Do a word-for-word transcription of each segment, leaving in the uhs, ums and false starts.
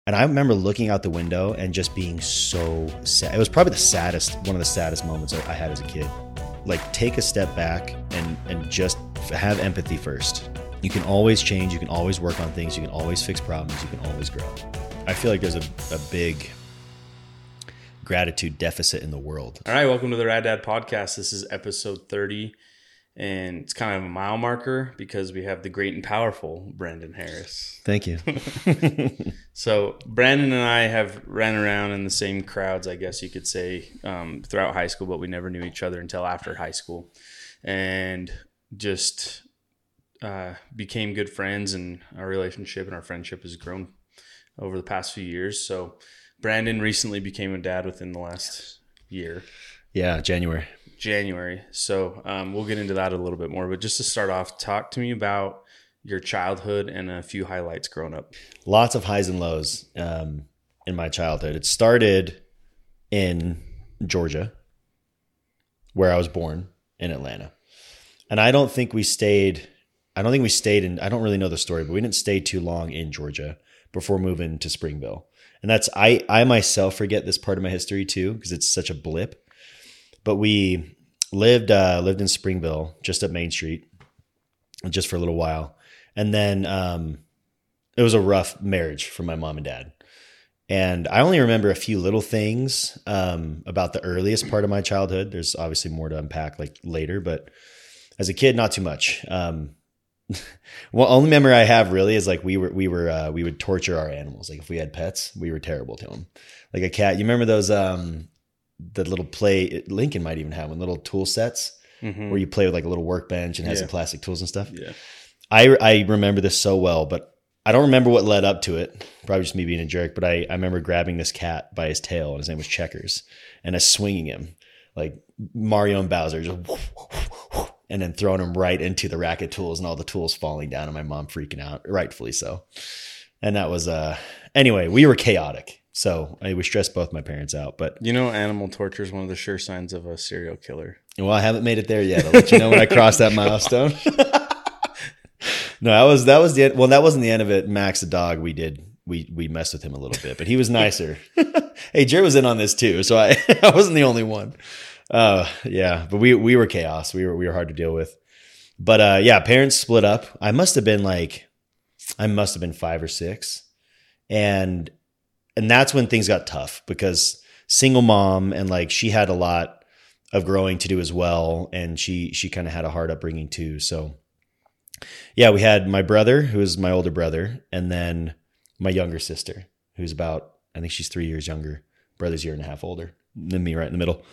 And I remember looking out the window and just being so sad. It was probably the saddest, one of the saddest moments I had as a kid. Like, take a step back and, and just have empathy first. You can always change. You can always work on things. You can always fix problems. You can always grow. I feel like there's a, a big gratitude deficit in the world. All right. Welcome to the Rad Dad Podcast. This is episode thirty. And it's kind of a mile marker because we have the great and powerful Brandon Harris. Thank you. So Brandon and I have ran around in the same crowds, I guess you could say, um, throughout high school, but we never knew each other until after high school. And just uh, became good friends, and our relationship and our friendship has grown over the past few years. So Brandon recently became a dad within the last year. Yeah, January. January. So um, we'll get into that a little bit more. But just to start off, talk to me about your childhood and a few highlights growing up. Lots of highs and lows um, in my childhood. It started in Georgia, where I was born, in Atlanta. And I don't think we stayed, I don't think we stayed in, I don't really know the story, but we didn't stay too long in Georgia before moving to Springville. And that's, I, I myself forget this part of my history too, because it's such a blip. But we lived uh, lived in Springville, just up Main Street, just for a little while. And then um, it was a rough marriage for my mom and dad. And I only remember a few little things um, about the earliest part of my childhood. There's obviously more to unpack like later, but as a kid, not too much. Um, well, only memory I have really is like we were we were uh, we would torture our animals. Like if we had pets, we were terrible to them. Like a cat. You remember those? Um, the little play, Lincoln might even have one, little tool sets mm-hmm. where you play with like a little workbench and has yeah. some plastic tools and stuff. Yeah. I, I remember this so well, but I don't remember what led up to it. Probably just me being a jerk, but I, I remember grabbing this cat by his tail, and his name was Checkers, and I swinging him like Mario and Bowser, just and then throwing him right into the rack of tools and all the tools falling down, and my mom freaking out, rightfully so. And that was, uh, anyway, we were chaotic. So I would stress both my parents out, but you know, animal torture is one of the sure signs of a serial killer. Well, I haven't made it there yet. I'll let you know when I cross that milestone. No, that was, that was the, well, that wasn't the end of it. Max, the dog, we did, we, we messed with him a little bit, but he was nicer. Hey, Jared was in on this too. So I, I wasn't the only one. Uh, yeah, but we, we were chaos. We were, we were hard to deal with, but, uh, yeah, parents split up. I must've been like, I must've been five or six. And And that's when things got tough, because single mom, and like she had a lot of growing to do as well. And she, she kind of had a hard upbringing too. So yeah, we had my brother, who is my older brother, and then my younger sister, who's about, I think she's three years younger. Brother's a year and a half older than me, right in the middle.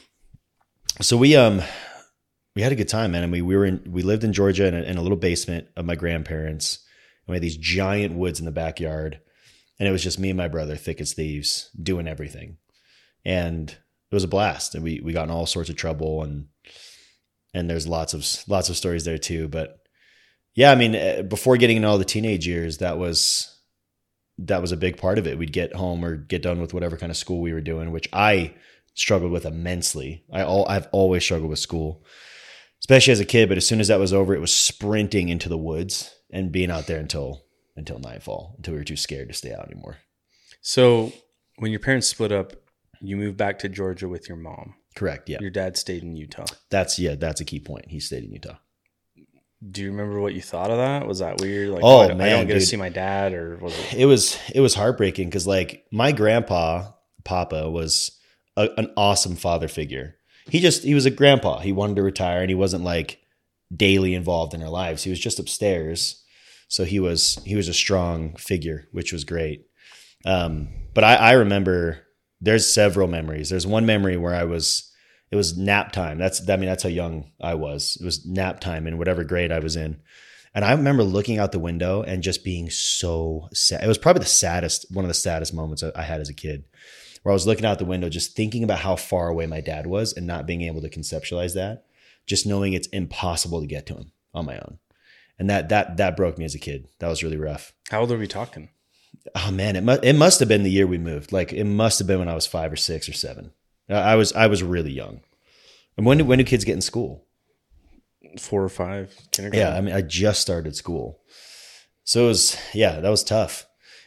So we, um, we had a good time, man. And we, we were in, we lived in Georgia in a, in a little basement of my grandparents. And we had these giant woods in the backyard. And it was just me and my brother, thick as thieves, doing everything. And it was a blast. And we, we got in all sorts of trouble, and, and there's lots of, lots of stories there too. But yeah, I mean, before getting into all the teenage years, that was, that was a big part of it. We'd get home or get done with whatever kind of school we were doing, which I struggled with immensely. I all, I've always struggled with school, especially as a kid. But as soon as that was over, it was sprinting into the woods and being out there until until nightfall, until we were too scared to stay out anymore. So when your parents split up, you moved back to Georgia with your mom. Correct. Yeah. Your dad stayed in Utah. That's, yeah, that's a key point. He stayed in Utah. Do you remember what you thought of that? Was that weird? Like, oh, I, man, I don't get dude. to see my dad, or was it? It was, it was heartbreaking, because like my grandpa, Papa, was a, an awesome father figure. He just, he was a grandpa. He wanted to retire, and he wasn't like daily involved in our lives. He was just upstairs. So he was, he was a strong figure, which was great. Um, but I, I remember there's several memories. There's one memory where I was, it was nap time. That's, I mean, that's how young I was. It was nap time in whatever grade I was in. And I remember looking out the window and just being so sad. It was probably the saddest, one of the saddest moments I had as a kid, where I was looking out the window, just thinking about how far away my dad was and not being able to conceptualize that, just knowing it's impossible to get to him on my own. And that, that, that broke me as a kid. That was really rough. How old are we talking? Oh man, it must, it must have been the year we moved. Like it must have been when I was five or six or seven. I was, I was really young. And when do, when do kids get in school? Four or five. Kindergarten. Yeah. I mean, I just started school. So it was, yeah, that was tough.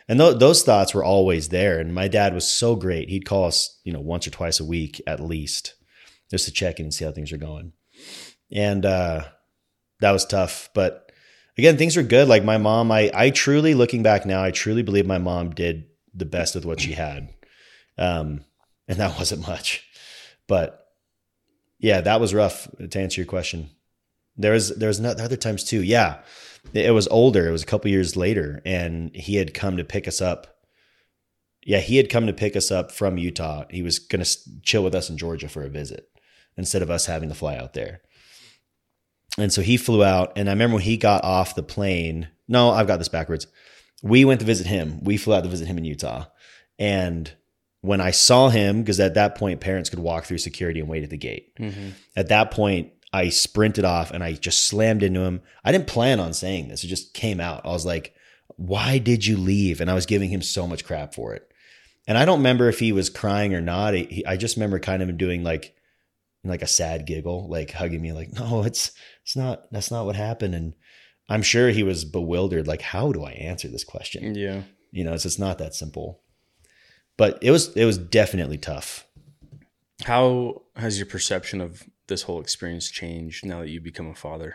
And th- those thoughts were always there. And my dad was so great. He'd call us, you know, once or twice a week at least, just to check in and see how things are going. And uh, that was tough. But again, things were good. Like my mom, I, I truly, looking back now, I truly believe my mom did the best with what she had. Um, and that wasn't much. But yeah, that was rough, to answer your question. There was, there was other times too. Yeah. It was older. It was a couple years later, and he had come to pick us up. Yeah, he had come to pick us up from Utah. He was going to chill with us in Georgia for a visit instead of us having to fly out there. And so he flew out, and I remember when he got off the plane. No, I've got this backwards. We went to visit him. We flew out to visit him in Utah. And when I saw him, because at that point, parents could walk through security and wait at the gate. Mm-hmm. At that point, I sprinted off and I just slammed into him. I didn't plan on saying this. It just came out. I was like, why did you leave? And I was giving him so much crap for it. And I don't remember if he was crying or not. He, I just remember kind of doing like, like a sad giggle, like hugging me like, no, it's, it's not, that's not what happened. And I'm sure he was bewildered. Like, how do I answer this question? Yeah. You know, it's, it's not that simple, but it was, it was definitely tough. How has your perception of this whole experience changed now that you become a father?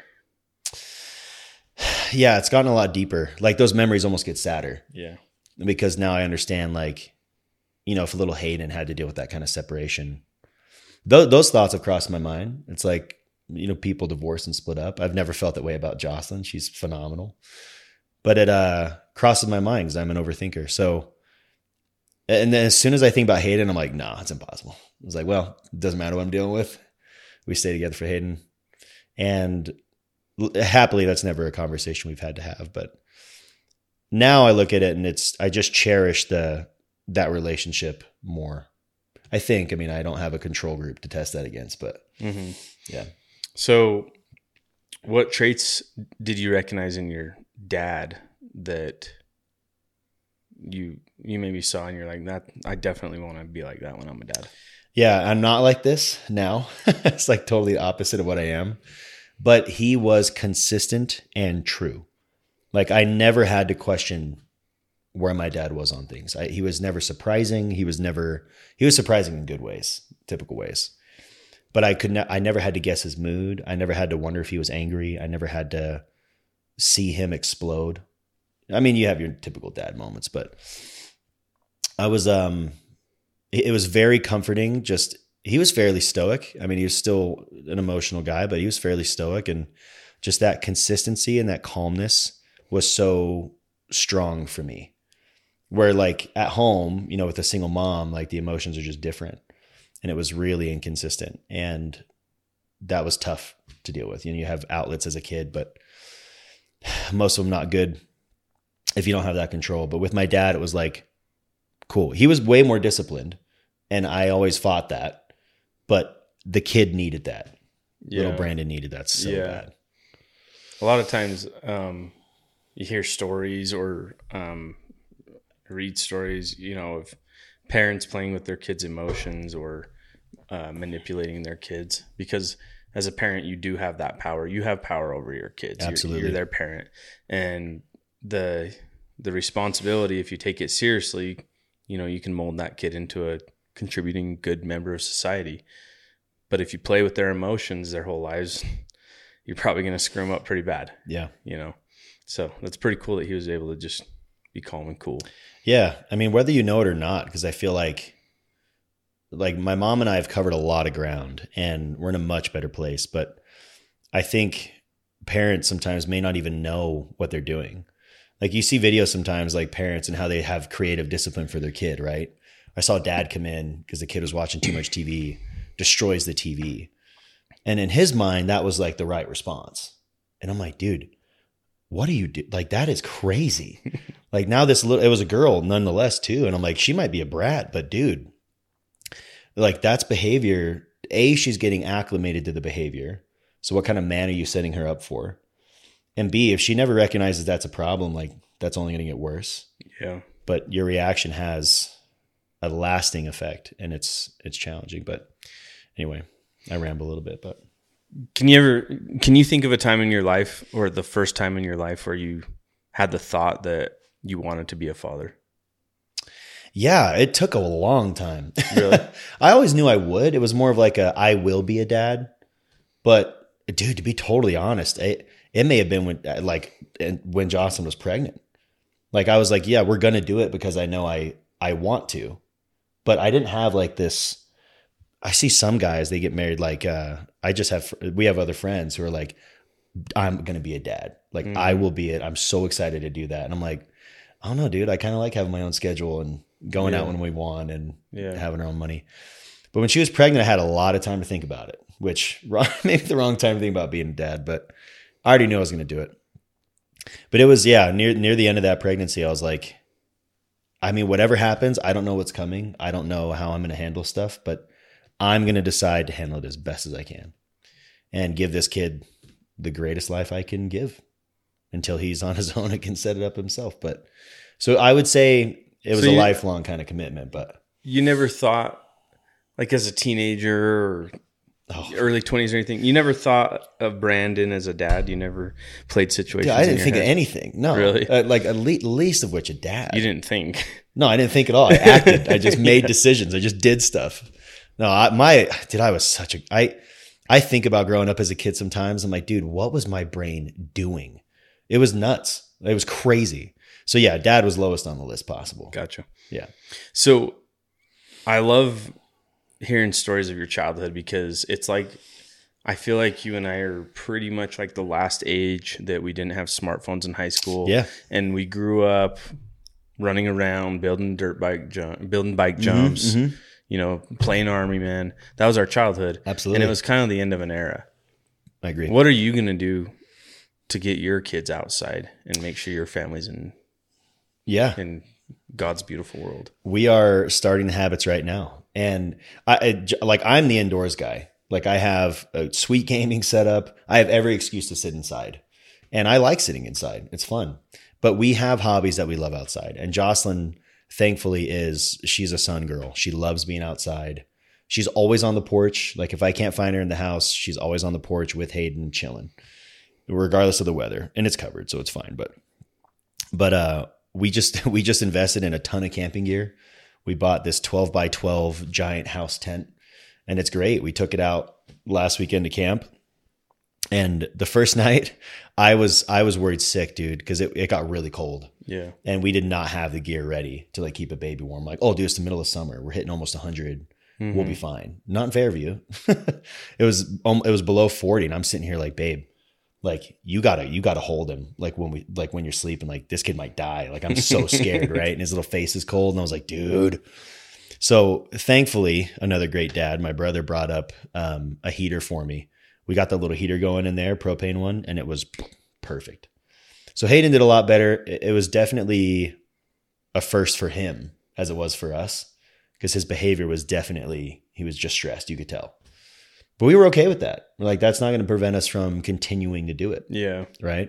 Yeah, it's gotten a lot deeper. Like those memories almost get sadder. Yeah. Because now I understand, like, you know, if little Hayden had to deal with that kind of separation, th- those thoughts have crossed my mind. It's like, you know, people divorce and split up. I've never felt that way about Jocelyn. She's phenomenal. But it uh, crosses my mind because I'm an overthinker. So, and then as soon as I think about Hayden, I'm like, nah, it's impossible. I was like, well, it doesn't matter what I'm dealing with. We stay together for Hayden. And happily, that's never a conversation we've had to have. But now I look at it and it's, I just cherish the, that relationship more. I think, I mean, I don't have a control group to test that against, but mm-hmm. yeah. So what traits did you recognize in your dad that you, you maybe saw and you're like, that, I definitely want to be like that when I'm a dad? Yeah, I'm not like this now. It's like totally the opposite of what I am. But he was consistent and true. Like I never had to question where my dad was on things. I, he was never surprising. He was never, he was surprising in good ways, typical ways. But I could ne- I never had to guess his mood. I never had to wonder if he was angry. I never had to see him explode. I mean, you have your typical dad moments, but I was, um, it was very comforting. Just, he was fairly stoic. I mean, he was still an emotional guy, but he was fairly stoic, and just that consistency and that calmness was so strong for me. Where like at home, you know, with a single mom, like the emotions are just different, and it was really inconsistent, and that was tough to deal with. You know, you have outlets as a kid, but most of them not good if you don't have that control. But with my dad, it was like, cool. He was way more disciplined, and I always fought that, but the kid needed that. Yeah. Little Brandon needed that so yeah. bad. A lot of times um, you hear stories or um, read stories, you know, of parents playing with their kids' emotions or uh, manipulating their kids, because as a parent, you do have that power. You have power over your kids. Absolutely. You're, you're their parent. And the the responsibility, if you take it seriously, you know, you can mold that kid into a contributing good member of society. But if you play with their emotions their whole lives, you're probably going to screw them up pretty bad. Yeah. You know, so that's pretty cool that he was able to just be calm and cool. Yeah. I mean, whether you know it or not, because I feel like, like my mom and I have covered a lot of ground and we're in a much better place. But I think parents sometimes may not even know what they're doing. Like you see videos sometimes like parents and how they have creative discipline for their kid, right? I saw dad come in because the kid was watching too much T V, destroys the T V. And in his mind, that was like the right response. And I'm like, dude, what do you do? Like, that is crazy. Like now this little, it was a girl nonetheless too. And I'm like, she might be a brat, but dude, like that's behavior. A, she's getting acclimated to the behavior. So what kind of man are you setting her up for? And B, if she never recognizes that's a problem, like that's only going to get worse. Yeah. But your reaction has a lasting effect, and it's it's challenging. But anyway, I ramble a little bit. But can you ever can you think of a time in your life, or the first time in your life, where you had the thought that you wanted to be a father? Yeah, it took a long time. Really? I always knew I would. It was more of like a I will be a dad. But dude, to be totally honest, it, it may have been when like when Jocelyn was pregnant. Like I was like, yeah, we're gonna do it because I know I I want to. But I didn't have like this. I see some guys, they get married like uh, I just have we have other friends who are like, I'm gonna be a dad. Like mm-hmm. I will be it. I'm so excited to do that. And I'm like, I don't know, dude. I kind of like having my own schedule and going yeah. out when we want and yeah. having our own money. But when she was pregnant, I had a lot of time to think about it, which maybe the wrong time to think about being a dad, but I already knew I was going to do it. But it was, yeah, near near the end of that pregnancy, I was like, I mean, whatever happens, I don't know what's coming. I don't know how I'm going to handle stuff, but I'm going to decide to handle it as best as I can and give this kid the greatest life I can give until he's on his own and can set it up himself. But so I would say it was so you, a lifelong kind of commitment, but you never thought like as a teenager or oh. early twenties or anything, you never thought of Brandon as a dad. You never played situations. Yeah, I didn't think head. of anything. No, really? Uh, like at least, least of which a dad. You didn't think. No, I didn't think at all. I acted. I just made decisions. I just did stuff. No, I, my, dude, I was such a, I, I think about growing up as a kid sometimes. I'm like, dude, what was my brain doing? It was nuts. It was crazy. So yeah, dad was lowest on the list possible. Gotcha. Yeah. So I love hearing stories of your childhood because it's like, I feel like you and I are pretty much like the last age that we didn't have smartphones in high school. Yeah. And we grew up running around, building dirt bike jump, building bike jumps, mm-hmm, mm-hmm. you know, playing Army Man. That was our childhood. Absolutely. And it was kind of the end of an era. I agree. What are you going to do to get your kids outside and make sure your family's in, yeah, in God's beautiful world? We are starting the habits right now. And I, I like, I'm the indoors guy. Like I have a sweet gaming setup. I have every excuse to sit inside and I like sitting inside. It's fun, but we have hobbies that we love outside. And Jocelyn, thankfully, is she's a sun girl. She loves being outside. She's always on the porch. Like if I can't find her in the house, she's always on the porch with Hayden chilling, regardless of the weather. And it's covered, so it's fine. But, but, uh, we just, we just invested in a ton of camping gear. We bought this twelve by twelve giant house tent and it's great. We took it out last weekend to camp. And the first night I was, I was worried sick, dude, because it, it got really cold. Yeah. And we did not have the gear ready to like keep a baby warm. Like, oh, dude, it's the middle of summer. We're hitting almost a hundred. Mm-hmm. We'll be fine. Not in Fairview. it was, um, it was below forty and I'm sitting here like, babe, like you gotta, you gotta hold him. Like when we, like when you're sleeping, like this kid might die. Like I'm so scared. Right. And his little face is cold. And I was like, dude. So thankfully, another great dad, my brother brought up um, a heater for me. We got the little heater going in there, propane one, and it was perfect. So Hayden did a lot better. It was definitely a first for him as it was for us because his behavior was definitely, he was just stressed. You could tell. But we were okay with that. We're like, that's not going to prevent us from continuing to do it. Yeah. Right.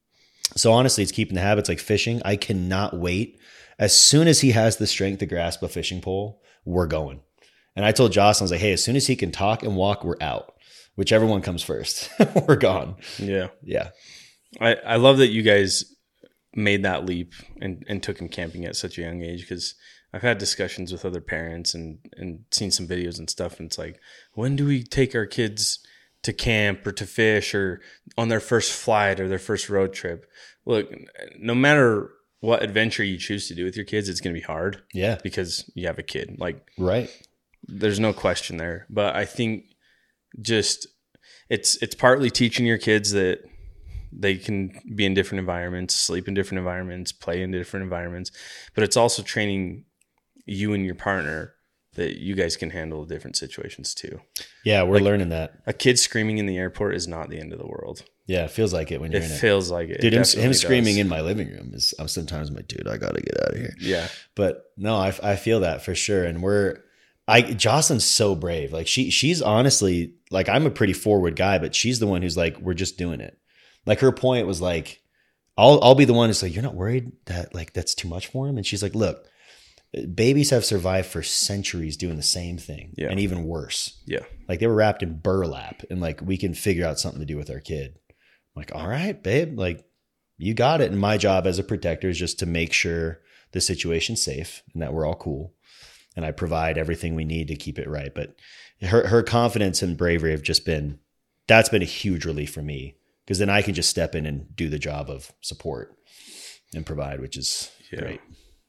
So honestly, it's keeping the habits like fishing. I cannot wait. As soon as he has the strength to grasp a fishing pole, we're going. And I told Jocelyn, I was like, hey, as soon as he can talk and walk, we're out. Whichever one comes first, we're gone. Yeah. Yeah. I, I love that you guys made that leap and, and took him camping at such a young age because I've had discussions with other parents and, and seen some videos and stuff. And it's like, when do we take our kids to camp or to fish or on their first flight or their first road trip? Look, no matter what adventure you choose to do with your kids, it's going to be hard. Yeah. Because you have a kid. Like, right. There's no question there. But I think just it's it's partly teaching your kids that they can be in different environments, sleep in different environments, play in different environments. But it's also training you and your partner that you guys can handle different situations too. Yeah, we're like, learning that. A kid screaming in the airport is not the end of the world. Yeah, it feels like it when you're it in it. It feels like it. Dude, it him, him screaming in my living room is I'm sometimes I'm like, dude, I got to get out of here. Yeah. But no, I, I feel that for sure. And we're, I, Jocelyn's so brave. Like she, she's honestly like, I'm a pretty forward guy, but she's the one who's like, we're just doing it. Like her point was like, I'll, I'll be the one who's like, you're not worried that like, that's too much for him. And she's like, look, babies have survived for centuries doing the same thing. Yeah. And even worse. Yeah. Like they were wrapped in burlap and like, we can figure out something to do with our kid. I'm like, all right, babe, like you got it. And my job as a protector is just to make sure the situation's safe and that we're all cool. And I provide everything we need to keep it right. But her, her confidence and bravery have just been, that's been a huge relief for me, because then I can just step in and do the job of support and provide, which is yeah. great.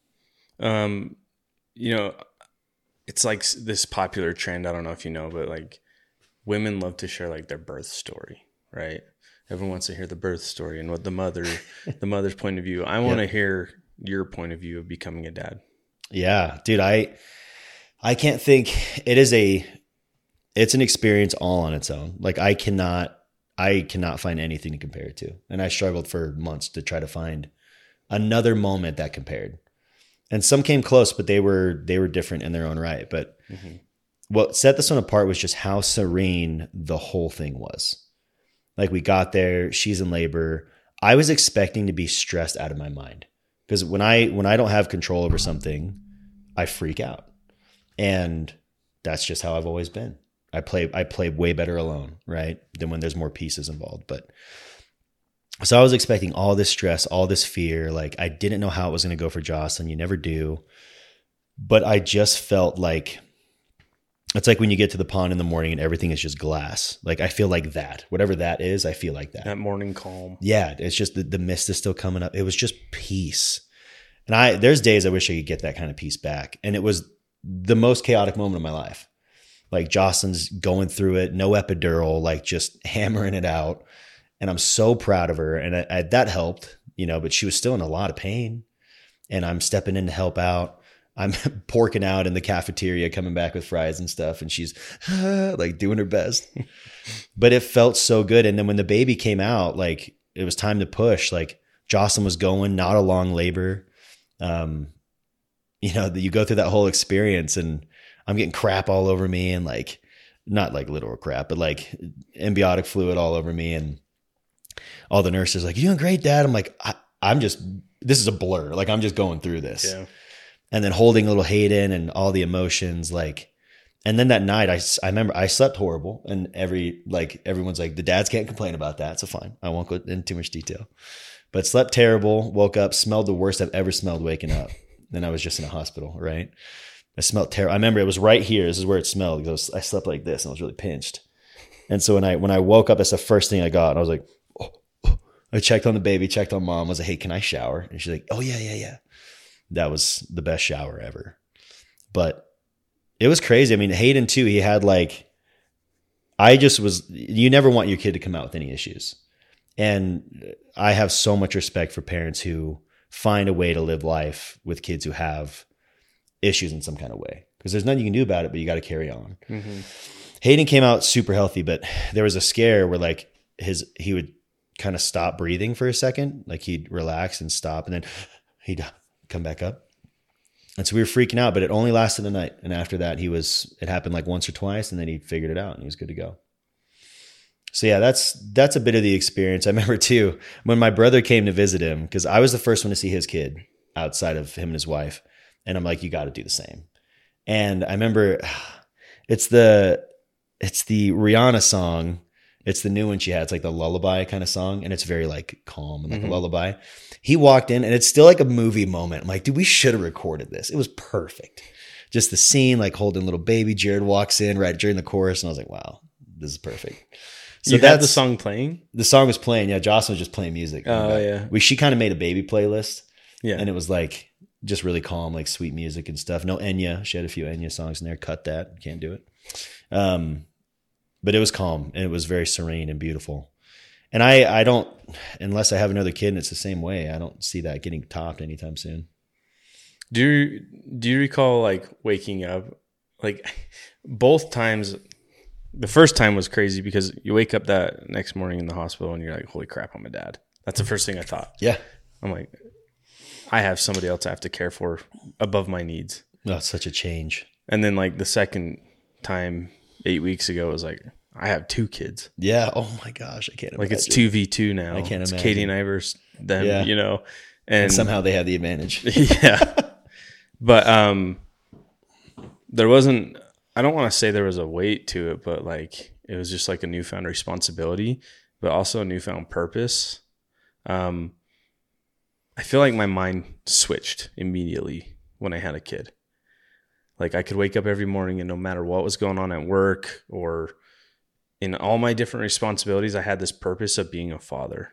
Um, you know, it's like this popular trend. I don't know if you know, but like women love to share like their birth story, right? Everyone wants to hear the birth story and what the mother, the mother's point of view. I want to yep. hear your point of view of becoming a dad. Yeah, dude, I, I can't think it is a, it's an experience all on its own. Like I cannot, I cannot find anything to compare it to. And I struggled for months to try to find another moment that compared. And some came close, but they were, they were different in their own right. But mm-hmm. what set this one apart was just how serene the whole thing was. Like we got there, she's in labor. I was expecting to be stressed out of my mind, because when I, when I don't have control over something, I freak out. And that's just how I've always been. I play, I play way better alone, right? Than when there's more pieces involved. But so I was expecting all this stress, all this fear. Like I didn't know how it was going to go for Jocelyn. You never do. But I just felt like, it's like when you get to the pond in the morning and everything is just glass. Like I feel like that, whatever that is, I feel like that. That morning calm. Yeah. It's just the, the mist is still coming up. It was just peace. And I, there's days I wish I could get that kind of peace back. And it was the most chaotic moment of my life. Like Jocelyn's going through it, no epidural, like just hammering it out. And I'm so proud of her. And I, I, that helped, you know, but she was still in a lot of pain, and I'm stepping in to help out. I'm porking out in the cafeteria, coming back with fries and stuff. And she's ah, like doing her best, but it felt so good. And then when the baby came out, like it was time to push, like Jocelyn was going, not a long labor. Um, you know, you go through that whole experience and I'm getting crap all over me, and like, not like literal crap, but like embiotic fluid all over me. And all the nurses like, "You doing great, Dad?" I'm like, I, I'm just, this is a blur. Like I'm just going through this. Yeah. And then holding little Hayden and all the emotions, like, and then that night I, I remember I slept horrible, and every, like everyone's like, the dads can't complain about that. So fine. I won't go into too much detail, but slept terrible, woke up, smelled the worst I've ever smelled waking up. Then I was just in a hospital, right? I smelled terrible. I remember it was right here. This is where it smelled, because I, I slept like this and I was really pinched. And so when I, when I woke up, that's the first thing I got. And I was like, oh, oh. I checked on the baby, checked on Mom. I was like, "Hey, can I shower?" And she's like, "Oh yeah, yeah, yeah." That was the best shower ever. But it was crazy. I mean, Hayden too, he had like, I just was, you never want your kid to come out with any issues. And I have so much respect for parents who find a way to live life with kids who have issues in some kind of way, because there's nothing you can do about it, but you got to carry on. Mm-hmm. Hayden came out super healthy, but there was a scare where like his, he would kind of stop breathing for a second. Like he'd relax and stop, and then he'd come back up. And so we were freaking out, but it only lasted a night. And after that, he was, it happened like once or twice, and then he figured it out and he was good to go. So yeah, that's, that's a bit of the experience. I remember too, when my brother came to visit him, because I was the first one to see his kid outside of him and his wife. And I'm like, you got to do the same. And I remember it's the, it's the Rihanna song. It's the new one she had. It's like the lullaby kind of song. And it's very like calm and like mm-hmm. a lullaby. He walked in and it's still like a movie moment. I'm like, dude, we should have recorded this. It was perfect. Just the scene, like holding little baby. Jared walks in right during the chorus. And I was like, wow, this is perfect. So you had the song playing? The song was playing. Yeah. Jocelyn was just playing music. Oh yeah. We, she kind of made a baby playlist. Yeah. And it was like just really calm, like sweet music and stuff. No Enya. She had a few Enya songs in there. Cut that. Can't do it. Um, but it was calm and it was very serene and beautiful. And I, I don't, unless I have another kid and it's the same way, I don't see that getting topped anytime soon. Do you, do you recall like waking up, like both times? The first time was crazy because you wake up that next morning in the hospital and you're like, holy crap, I'm a dad. That's the first thing I thought. Yeah. I'm like, I have somebody else I have to care for above my needs. Oh, it's such a change. And then like the second time eight weeks ago was like, I have two kids. Yeah. Oh my gosh. I can't imagine. Like it's two v two now. I can't it's imagine. Katie and I versus them, yeah. you know, and, and somehow they have the advantage. Yeah. But um, there wasn't, I don't want to say there was a weight to it, but like, it was just like a newfound responsibility, but also a newfound purpose. Um, I feel like my mind switched immediately when I had a kid. Like I could wake up every morning and no matter what was going on at work or in all my different responsibilities, I had this purpose of being a father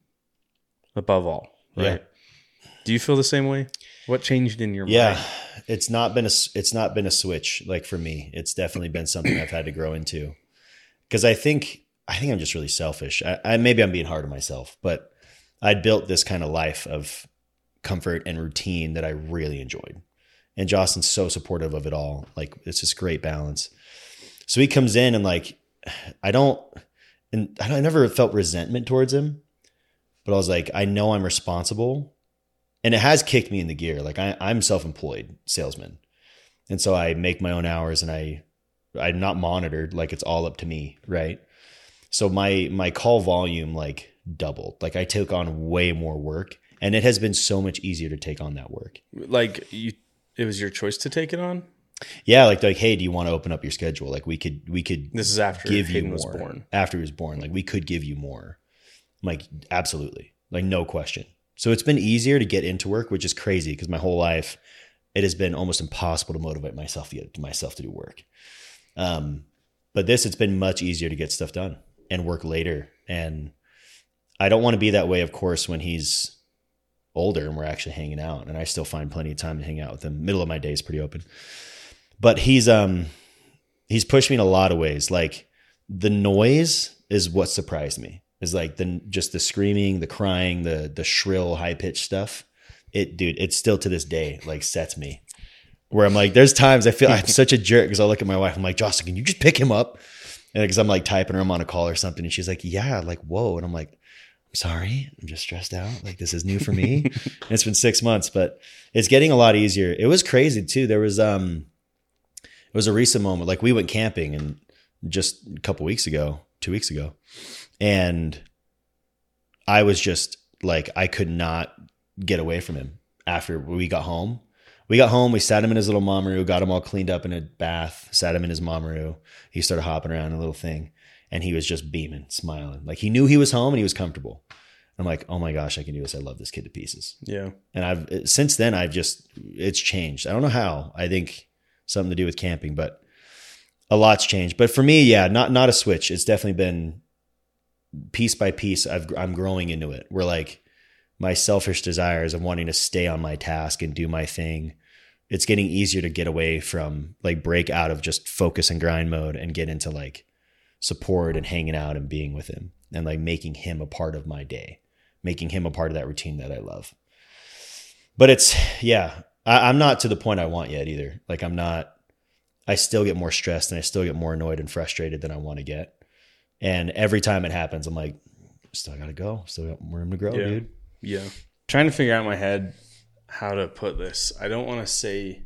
above all. Right. Yeah. Do you feel the same way? What changed in your yeah, mind? Yeah, it's not been a, it's not been a switch. Like for me, it's definitely been something I've had to grow into. Cause I think, I think I'm just really selfish. I, I maybe I'm being hard on myself, but I'd built this kind of life of comfort and routine that I really enjoyed. And Jocelyn's so supportive of it all. Like it's this great balance. So he comes in and like, I don't, and I, don't, I never felt resentment towards him, but I was like, I know I'm responsible, and it has kicked me in the gear. Like I, I'm self-employed salesman. And so I make my own hours and I, I'm not monitored. Like it's all up to me. Right. So my, my call volume like doubled. Like I took on way more work, and it has been so much easier to take on that work. Like you, it was your choice to take it on? Yeah, like like, hey, do you want to open up your schedule? Like we could we could. This is after give Hayden you more. was born. After he was born, like we could give you more. I'm like absolutely, like no question. So it's been easier to get into work, which is crazy because my whole life it has been almost impossible to motivate myself to get myself to do work. Um, but this it's been much easier to get stuff done and work later. And I don't want to be that way, of course, when he's older and we're actually hanging out. And I still find plenty of time to hang out with him. Middle of my day is pretty open. But he's um he's pushed me in a lot of ways. Like the noise is what surprised me. Is like the just the screaming, the crying, the the shrill, high pitched stuff. It dude, it's still to this day like sets me. Where I'm like, there's times I feel I'm such a jerk because I look at my wife. I'm like, Jocelyn, can you just pick him up? And because I'm like typing her, I'm on a call or something, and she's like, yeah, like whoa. And I'm like, I'm sorry, I'm just stressed out. Like this is new for me. And it's been six months, but it's getting a lot easier. It was crazy too. There was um. It was a recent moment. Like we went camping and just a couple weeks ago, two weeks ago. And I was just like, I could not get away from him after we got home. We got home, we sat him in his little Mamaroo, got him all cleaned up in a bath, sat him in his Mamaroo. He started hopping around a little thing and he was just beaming, smiling. Like he knew he was home and he was comfortable. I'm like, oh my gosh, I can do this. I love this kid to pieces. Yeah. And I've, since then I've just, it's changed. I don't know how. I think something to do with camping, but a lot's changed. But for me, yeah, not not a switch. It's definitely been piece by piece. I've, I'm growing into it. Where like my selfish desires of wanting to stay on my task and do my thing, it's getting easier to get away from like break out of just focus and grind mode and get into like support and hanging out and being with him and like making him a part of my day, making him a part of that routine that I love. But it's, yeah. I, I'm not to the point I want yet either. Like I'm not, I still get more stressed and I still get more annoyed and frustrated than I want to get. And every time it happens, I'm like, still got to go. Still got room to grow, yeah. dude. Yeah. Trying to figure out in my head how to put this. I don't want to say,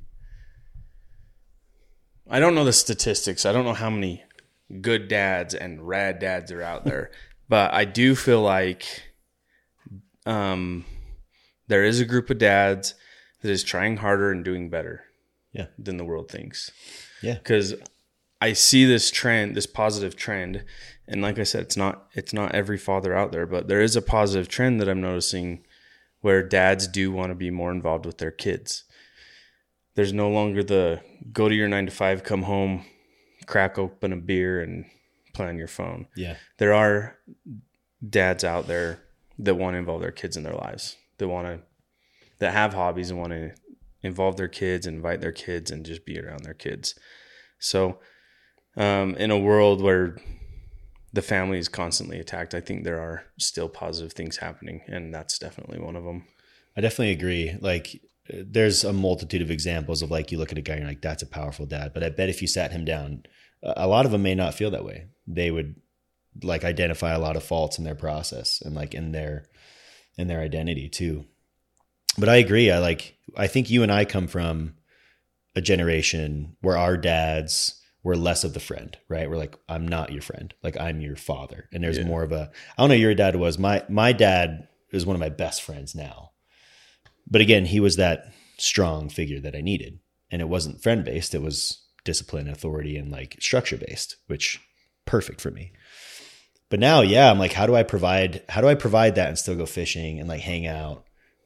I don't know the statistics. I don't know how many good dads and rad dads are out there, but I do feel like um, there is a group of dads that is trying harder and doing better yeah. than the world thinks. Yeah. Because I see this trend, this positive trend. And like I said, it's not it's not every father out there, but there is a positive trend that I'm noticing where dads do want to be more involved with their kids. There's no longer the go to your nine to five, come home, crack open a beer and play on your phone. Yeah. There are dads out there that want to involve their kids in their lives. They want to that have hobbies and want to involve their kids, invite their kids, and just be around their kids. So um, in a world where the family is constantly attacked, I think there are still positive things happening, and that's definitely one of them. I definitely agree. Like there's a multitude of examples of like you look at a guy and you're like, that's a powerful dad. But I bet if you sat him down, a lot of them may not feel that way. They would like identify a lot of faults in their process and like in their in their identity too. But I agree. I like, I think you and I come from a generation where our dads were less of the friend, right? We're like, I'm not your friend. Like I'm your father. And there's yeah. more of a, I don't know your dad was. My, my dad is one of my best friends now. But again, he was that strong figure that I needed. And it wasn't friend-based. It was discipline, authority, and like structure-based, which perfect for me. But now, yeah, I'm like, how do I provide, how do I provide that and still go fishing and like hang out?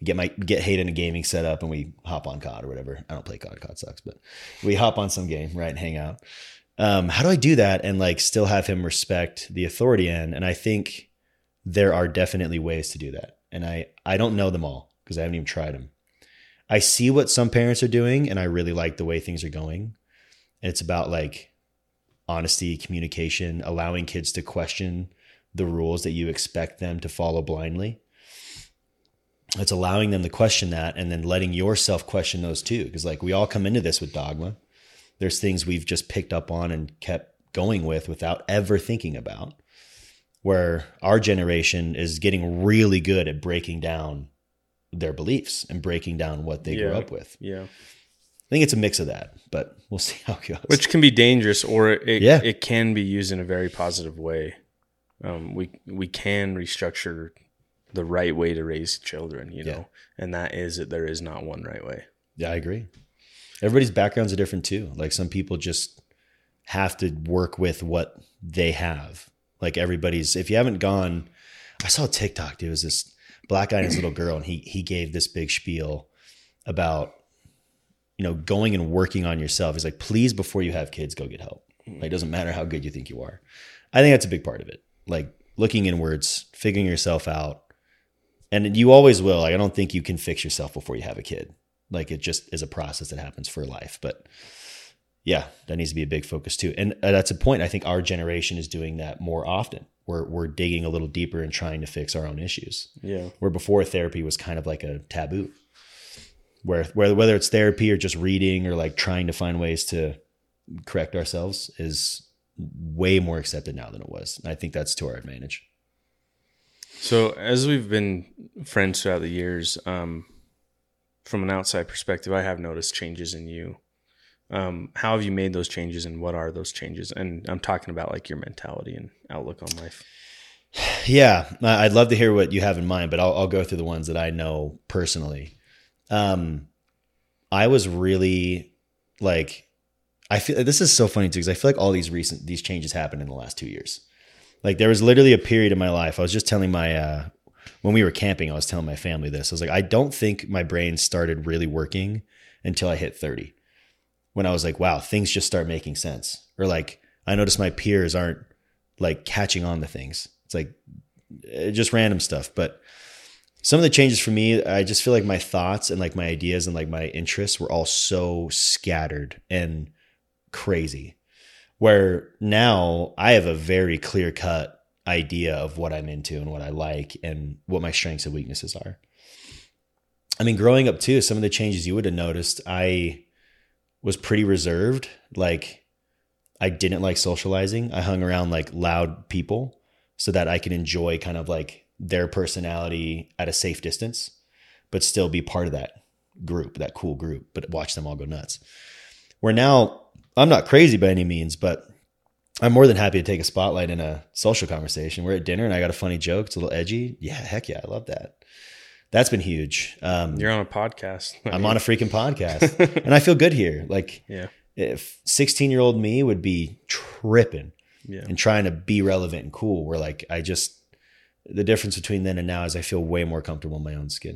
get my get Hayden a gaming setup and we hop on C O D or whatever. I don't play C O D. C O D sucks, but we hop on some game, right, and hang out. Um, how do I do that and like still have him respect the authority end? And I think there are definitely ways to do that. And I, I don't know them all because I haven't even tried them. I see what some parents are doing and I really like the way things are going. And it's about like honesty, communication, allowing kids to question the rules that you expect them to follow blindly. It's allowing them to question that and then letting yourself question those too. Because like we all come into this with dogma. There's things we've just picked up on and kept going with without ever thinking about, where our generation is getting really good at breaking down their beliefs and breaking down what they yeah. grew up with. Yeah. I think it's a mix of that, but we'll see how it goes. Which can be dangerous, or it, yeah. it can be used in a very positive way. Um, we we can restructure the right way to raise children, you know, yeah. and that is that there is not one right way. Yeah, I agree. Everybody's backgrounds are different too. Like some people just have to work with what they have. Like everybody's, if you haven't gone, I saw a TikTok, dude, it was this black guy and his little girl, and he he gave this big spiel about, you know, going and working on yourself. He's like, please, before you have kids, go get help. Like, it doesn't matter how good you think you are. I think that's a big part of it. Like looking inwards, figuring yourself out. And you always will. Like, I don't think you can fix yourself before you have a kid. Like it just is a process that happens for life. But yeah, that needs to be a big focus too. And that's a point. I think our generation is doing that more often. We're, we're digging a little deeper and trying to fix our own issues. Yeah. Where before therapy was kind of like a taboo. Where, where whether it's therapy or just reading or like trying to find ways to correct ourselves is way more accepted now than it was. And I think that's to our advantage. So as we've been friends throughout the years, um, from an outside perspective, I have noticed changes in you. Um, how have you made those changes and what are those changes? And I'm talking about like your mentality and outlook on life. Yeah, I'd love to hear what you have in mind, but I'll, I'll go through the ones that I know personally. Um, I was really like, I feel this is so funny too, because I feel like all these recent, these changes happened in the last two years. Like there was literally a period in my life. I was just telling my, uh, when we were camping, I was telling my family this. I was like, I don't think my brain started really working until I hit thirty. When I was like, wow, things just start making sense. Or like, I noticed my peers aren't like catching on to things. It's like just random stuff. But some of the changes for me, I just feel like my thoughts and like my ideas and like my interests were all so scattered and crazy. Where now I have a very clear cut idea of what I'm into and what I like and what my strengths and weaknesses are. I mean, growing up too, some of the changes you would have noticed, I was pretty reserved. Like I didn't like socializing. I hung around like loud people so that I could enjoy kind of like their personality at a safe distance, but still be part of that group, that cool group, but watch them all go nuts. Where now I'm not crazy by any means, but I'm more than happy to take a spotlight in a social conversation. We're at dinner and I got a funny joke. It's a little edgy. Yeah, heck yeah. I love that. That's been huge. Um, You're on a podcast. I'm on a freaking podcast and I feel good here. Like yeah. if sixteen year old me would be tripping yeah. and trying to be relevant and cool, where like, I just, the difference between then and now is I feel way more comfortable in my own skin.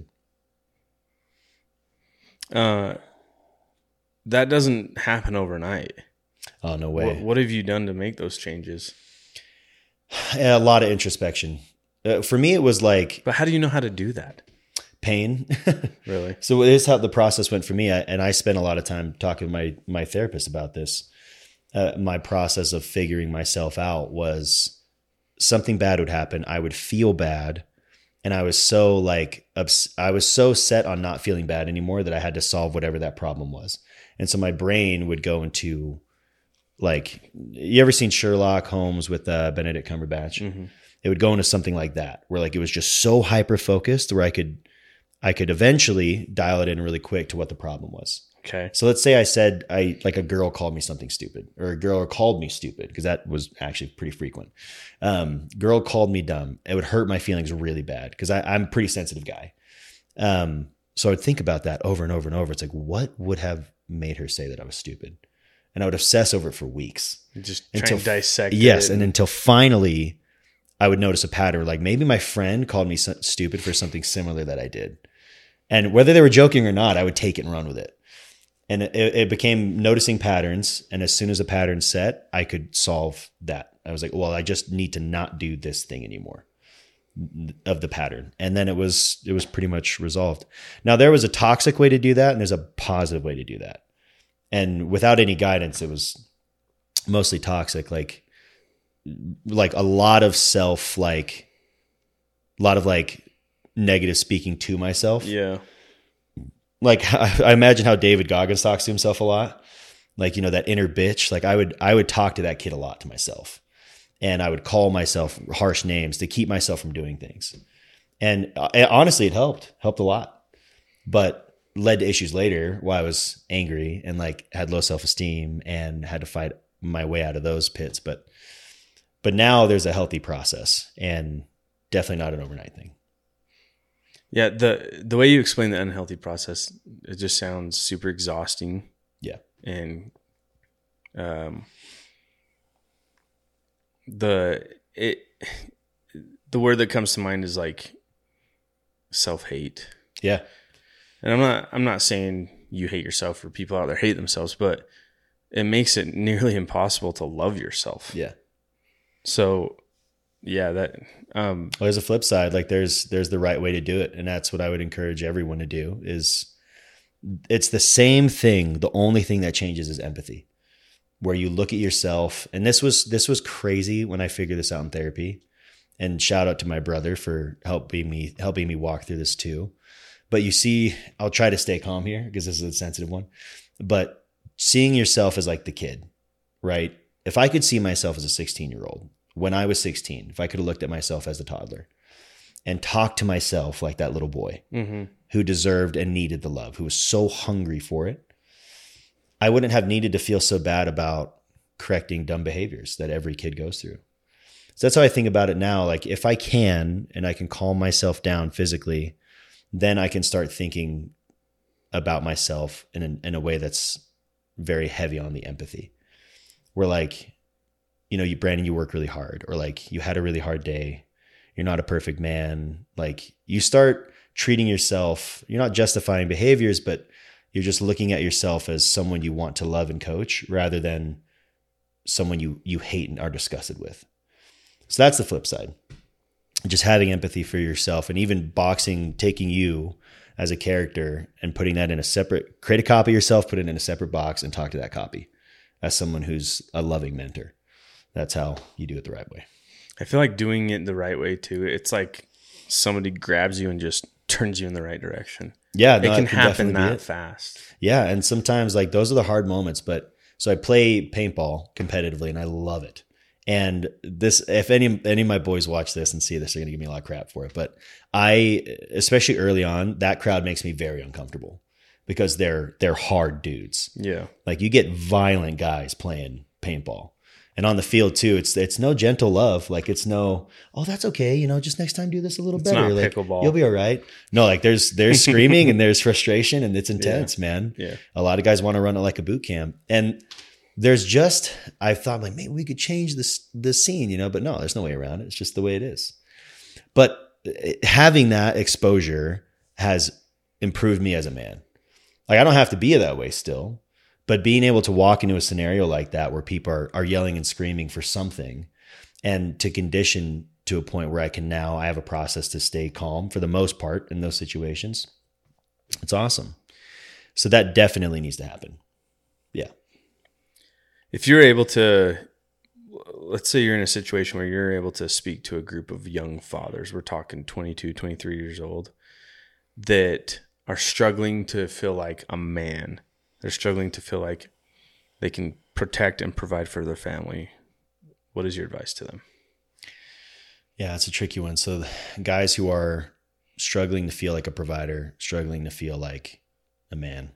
Uh, that doesn't happen overnight. Oh, no way. What, what have you done to make those changes? A lot of introspection. Uh, for me, it was like, but how do you know how to do that? Pain. Really? So this is how the process went for me. I, and I spent a lot of time talking to my, my therapist about this. Uh, my process of figuring myself out was something bad would happen. I would feel bad. And I was so like, ups- I was so set on not feeling bad anymore that I had to solve whatever that problem was. And so my brain would go into like, you ever seen Sherlock Holmes with uh, Benedict Cumberbatch? Mm-hmm. It would go into something like that, where like it was just so hyper focused where I could, I could eventually dial it in really quick to what the problem was. Okay. So let's say I said, I like a girl called me something stupid, or a girl called me stupid, because that was actually pretty frequent. Um, girl called me dumb. It would hurt my feelings really bad because I'm a pretty sensitive guy. Um, so I would think about that over and over and over. It's like, what would have made her say that I was stupid? And I would obsess over it for weeks. Just try to dissect it. Yes. And until finally I would notice a pattern, like maybe my friend called me stupid for something similar that I did. And whether they were joking or not, I would take it and run with it. And it, it became noticing patterns. And as soon as a pattern set, I could solve that. I was like, well, I just need to not do this thing anymore of the pattern. And then it was, it was pretty much resolved. Now there was a toxic way to do that. And there's a positive way to do that. And without any guidance, it was mostly toxic. Like, like a lot of self, like a lot of like negative speaking to myself. Yeah. Like I imagine how David Goggins talks to himself a lot. Like, you know, that inner bitch. Like I would, I would talk to that kid a lot to myself, and I would call myself harsh names to keep myself from doing things. And uh, honestly, it helped, helped a lot, but led to issues later where I was angry and like had low self-esteem and had to fight my way out of those pits. But, but now there's a healthy process, and definitely not an overnight thing. Yeah, the the way you explain the unhealthy process, it just sounds super exhausting. Yeah. And um the it the word that comes to mind is like self-hate. Yeah. And I'm not I'm not saying you hate yourself or people out there hate themselves, but it makes it nearly impossible to love yourself. Yeah. So yeah, that um well, there's a flip side. Like there's there's the right way to do it, and that's what I would encourage everyone to do. Is it's the same thing. The only thing that changes is empathy, where you look at yourself. And this was this was crazy when I figured this out in therapy. And shout out to my brother for helping me helping me walk through this too. But you see, I'll try to stay calm here because this is a sensitive one. But seeing yourself as like the kid, right? If I could see myself as a sixteen year old. When I was sixteen, if I could have looked at myself as a toddler and talked to myself like that little boy mm-hmm. who deserved and needed the love, who was so hungry for it, I wouldn't have needed to feel so bad about correcting dumb behaviors that every kid goes through. So that's how I think about it now. Like if I can, and I can calm myself down physically, then I can start thinking about myself in a, in a way that's very heavy on the empathy. Where like, you know, you, Brandon, you work really hard, or like you had a really hard day. You're not a perfect man. Like you start treating yourself, you're not justifying behaviors, but you're just looking at yourself as someone you want to love and coach rather than someone you, you hate and are disgusted with. So that's the flip side. Just having empathy for yourself, and even boxing, taking you as a character and putting that in a separate, create a copy of yourself, put it in a separate box and talk to that copy as someone who's a loving mentor. That's how you do it the right way. I feel like doing it the right way too. It's like somebody grabs you and just turns you in the right direction. Yeah, it no, can it can happen definitely be that it. fast. Yeah, and sometimes like those are the hard moments. But so I play paintball competitively, and I love it. And this, if any any of my boys watch this and see this, they're going to give me a lot of crap for it. But I, especially early on, that crowd makes me very uncomfortable because they're they're hard dudes. Yeah, like you get violent guys playing paintball. And on the field too, it's it's no gentle love. Like it's no, oh, that's okay. You know, just next time do this a little it's better. Not like pickleball. You'll be all right. No, like there's there's screaming and there's frustration, and it's intense, yeah. man. Yeah. A lot of guys want to run it like a boot camp. And there's just, I thought like, maybe we could change this this scene, you know, but no, there's no way around it. It's just the way it is. But having that exposure has improved me as a man. Like I don't have to be that way still. But being able to walk into a scenario like that where people are, are yelling and screaming for something, and to condition to a point where I can now, I have a process to stay calm for the most part in those situations. It's awesome. So that definitely needs to happen. Yeah. If you're able to, let's say you're in a situation where you're able to speak to a group of young fathers, we're talking twenty-two, twenty-three years old, that are struggling to feel like a man. They're struggling to feel like they can protect and provide for their family. What is your advice to them? Yeah, it's a tricky one. So guys who are struggling to feel like a provider, struggling to feel like a man.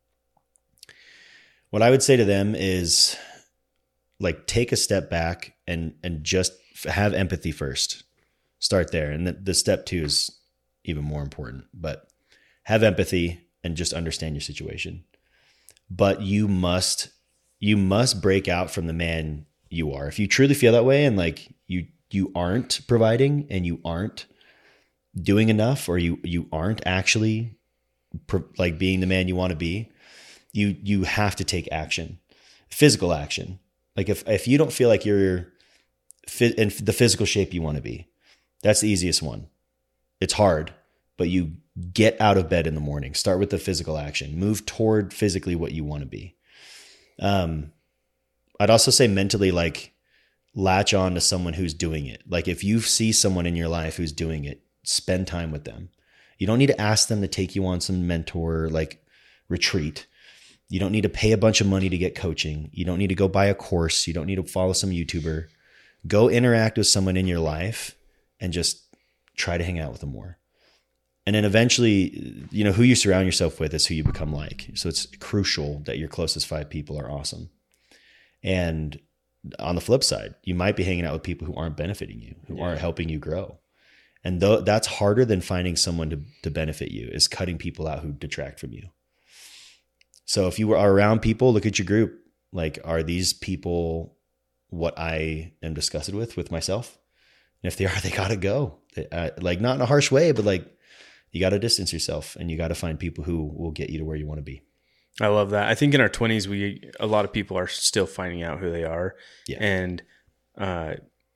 What I would say to them is like, take a step back and, and just have empathy first. Start there. And the, the step two is even more important, but have empathy and just understand your situation. But you must, you must break out from the man you are. If you truly feel that way and like you, you aren't providing and you aren't doing enough, or you, you aren't actually like being the man you want to be, you you have to take action, physical action. Like if if you don't feel like you're fit in the physical shape you want to be, that's the easiest one. It's hard, but you get out of bed in the morning. Start with the physical action. Move toward physically what you want to be. Um, I'd also say mentally, like latch on to someone who's doing it. Like if you see someone in your life who's doing it, spend time with them. You don't need to ask them to take you on some mentor like retreat. You don't need to pay a bunch of money to get coaching. You don't need to go buy a course. You don't need to follow some YouTuber. Go interact with someone in your life and just try to hang out with them more. And then eventually, you know, who you surround yourself with is who you become like. So it's crucial that your closest five people are awesome. And on the flip side, you might be hanging out with people who aren't benefiting you, who yeah. aren't helping you grow. And th- that's harder than finding someone to, to benefit you, is cutting people out who detract from you. So if you are around people, look at your group. Like, are these people what I am disgusted with, with myself? And if they are, they got to go. They, uh, like not in a harsh way, but like you got to distance yourself and you got to find people who will get you to where you want to be. I love that. I think in our twenties, we, a lot of people are still finding out who they are yeah. and, uh,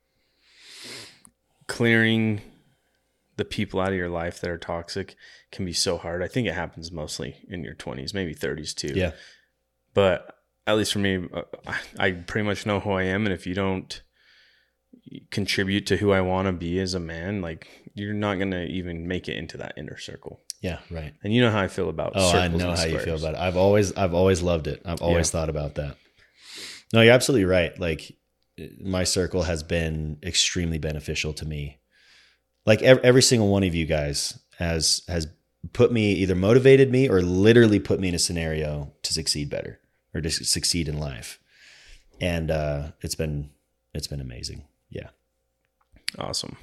clearing the people out of your life that are toxic can be so hard. I think it happens mostly in your twenties, maybe thirties too. Yeah. But at least for me, I pretty much know who I am. And if you don't contribute to who I want to be as a man, like you're not going to even make it into that inner circle. Yeah. Right. And you know how I feel about oh, circles. I know how squares. you feel about it. I've always, I've always loved it. I've always yeah. thought about that. No, you're absolutely right. Like my circle has been extremely beneficial to me. Like every, every single one of you guys has, has put me, either motivated me or literally put me in a scenario to succeed better or to succeed in life. And, uh, it's been, it's been amazing. Yeah. Awesome.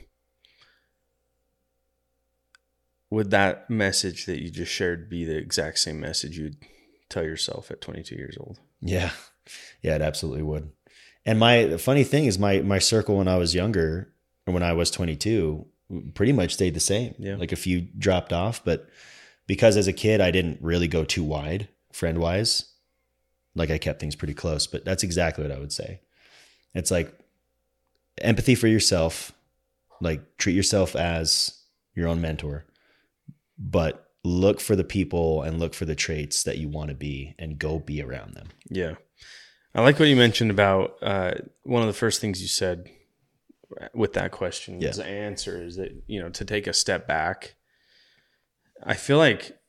Would that message that you just shared be the exact same message you'd tell yourself at twenty-two years old? Yeah. Yeah, it absolutely would. And my the funny thing is my, my circle when I was younger or when I was twenty-two pretty much stayed the same. Yeah. Like a few dropped off, but because as a kid, I didn't really go too wide friend wise. Like I kept things pretty close, but that's exactly what I would say. It's like empathy for yourself, like treat yourself as your own mentor, but look for the people and look for the traits that you want to be and go be around them. Yeah. I like what you mentioned about uh, one of the first things you said with that question yeah. was the answer is that, you know, to take a step back. I feel like,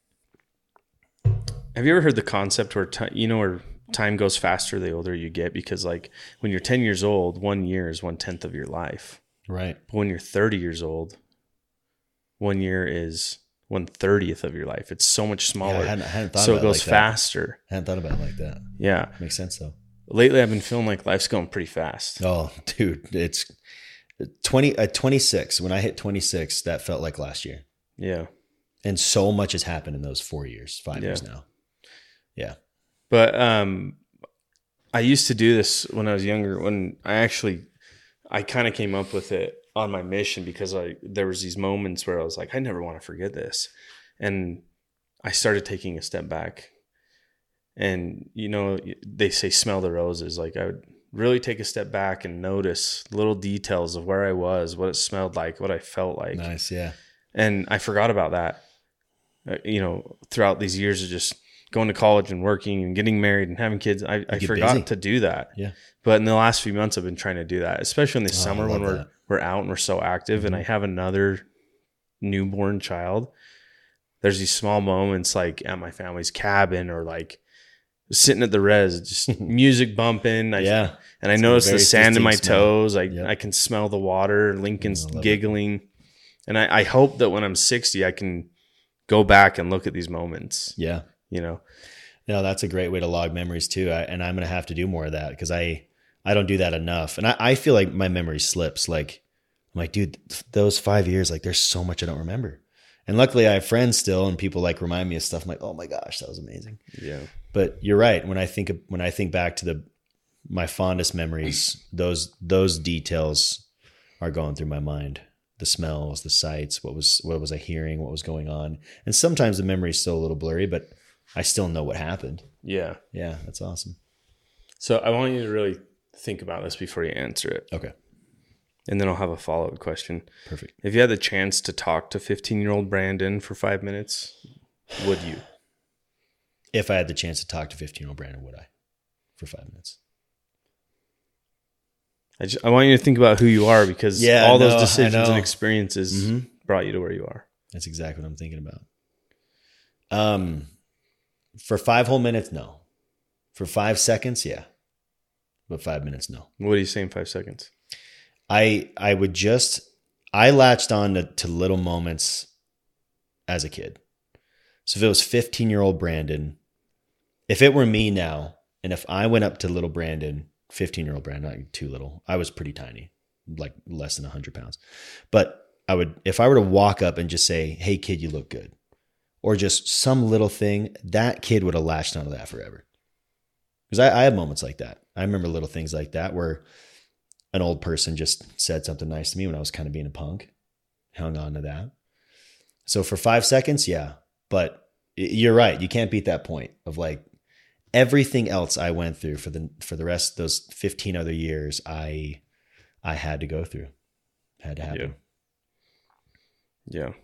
have you ever heard the concept where, t- you know, where time goes faster the older you get? Because like when you're ten years old, one year is one tenth of your life. Right. But when you're thirty years old, one year is one thirtieth of your life. It's so much smaller. Yeah, I hadn't, I hadn't thought so about it goes it like faster. I hadn't thought about it like that. Yeah. Makes sense though. Lately I've been feeling like life's going pretty fast. Oh, dude, it's twenty at twenty-six. When I hit twenty-six, that felt like last year. Yeah. And so much has happened in those four years, five yeah. years now. Yeah. But um, I used to do this when I was younger, when I actually, I kind of came up with it on my mission because I, there was these moments where I was like, I never want to forget this. And I started taking a step back and, you know, they say, smell the roses. Like I would really take a step back and notice little details of where I was, what it smelled like, what I felt like. Nice. Yeah. And I forgot about that, uh, you know, throughout these years of just going to college and working and getting married and having kids. I, I forgot busy. to do that. Yeah. But in the last few months, I've been trying to do that, especially in the oh, summer when we're, that. we're out and we're so active. Mm-hmm. And I have another newborn child. There's these small moments like at my family's cabin or like sitting at the res, just music bumping. I, yeah. And I it's notice the sand in my smell. toes. I, yep. I can smell the water. Lincoln's giggling. It. And I, I hope that when I'm sixty, I can go back and look at these moments. Yeah. You know, no, that's a great way to log memories too. I, and I'm going to have to do more of that because I, I don't do that enough. And I, I feel like my memory slips. Like, I'm like, dude, those five years, like there's so much I don't remember. And luckily I have friends still and people like remind me of stuff. I'm like, oh my gosh, that was amazing. Yeah. But you're right. When I think, of, when I think back to the, my fondest memories, those, those details are going through my mind. the smells, the sights, what was what was I hearing, what was going on. And sometimes the memory is still a little blurry, but I still know what happened. Yeah. Yeah, that's awesome. So I want you to really think about this before you answer it. Okay. And then I'll have a follow-up question. Perfect. If you had the chance to talk to fifteen-year-old Brandon for five minutes, would you? If I had the chance to talk to fifteen-year-old Brandon, would I? For five minutes. I, just, I want you to think about who you are, because Yeah, all I know, those decisions I know. and experiences Mhm. brought you to where you are. That's exactly what I'm thinking about. Um, for five whole minutes, no. For five seconds, yeah. But five minutes, no. What do you say in five seconds? I I would just I latched on to, to little moments as a kid. So if it was fifteen-year-old Brandon, if it were me now, and if I went up to little Brandon, fifteen-year-old Brandon, not too little, I was pretty tiny, like less than one hundred pounds. But I would, if I were to walk up and just say, hey, kid, you look good, or just some little thing, that kid would have latched onto that forever. Because I, I have moments like that. I remember little things like that where an old person just said something nice to me when I was kind of being a punk, hung on to that. So for five seconds, yeah. But you're right. You can't beat that point of like everything else I went through for the for the rest of those fifteen other years. I I had to go through, had to happen. Yeah. yeah.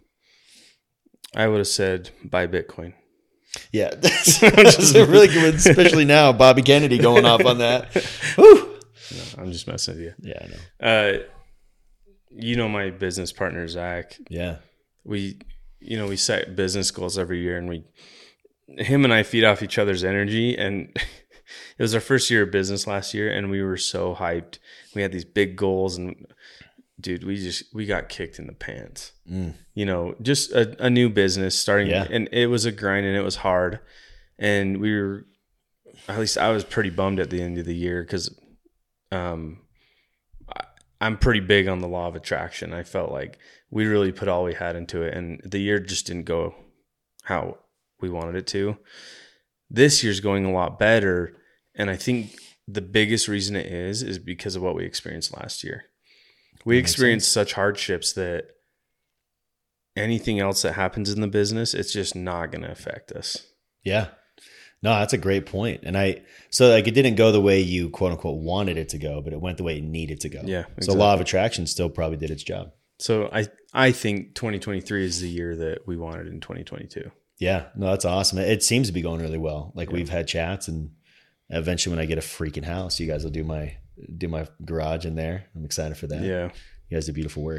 I would have said buy Bitcoin. Yeah, that's just a really good one, especially now. Bobby Kennedy going off on that. Woo! No, I'm just messing with you. Yeah, I know. Uh, you know my business partner Zach. Yeah, we, you know, we set business goals every year, and we, him and I feed off each other's energy. And it was our first year of business last year, and we were so hyped. We had these big goals, and dude, we just we got kicked in the pants. Mm. You know, just a, a new business starting, yeah. And it was a grind, and it was hard. And we were, at least I was pretty bummed at the end of the year because. Um, I, I'm pretty big on the law of attraction. I felt like we really put all we had into it, and the year just didn't go how we wanted it to. This year's going a lot better, and I think the biggest reason it is is because of what we experienced last year. We experienced such hardships that anything else that happens in the business, it's just not going to affect us. Yeah. No, that's a great point. And I, so like it didn't go the way you quote unquote wanted it to go, but it went the way it needed to go. Yeah. Exactly. So law of attraction still probably did its job. So I, I think twenty twenty-three is the year that we wanted in twenty twenty-two. Yeah. No, that's awesome. It seems to be going really well. Like yeah. we've had chats, and eventually when I get a freaking house, you guys will do my, do my garage in there. I'm excited for that. Yeah. You guys do beautiful work.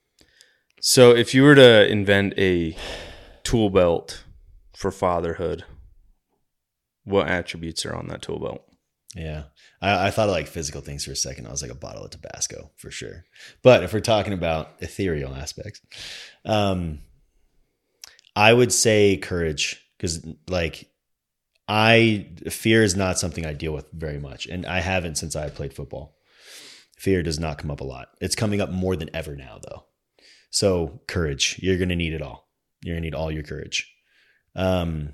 So if you were to invent a tool belt for fatherhood, what attributes are on that tool belt? Yeah. I, I thought of like physical things for a second. I was like a bottle of Tabasco for sure. But if we're talking about ethereal aspects, um, I would say courage, because like I, fear is not something I deal with very much. And I haven't since I played football. Fear does not come up a lot. It's coming up more than ever now though. So courage, you're going to need it all. You're going to need all your courage. Um,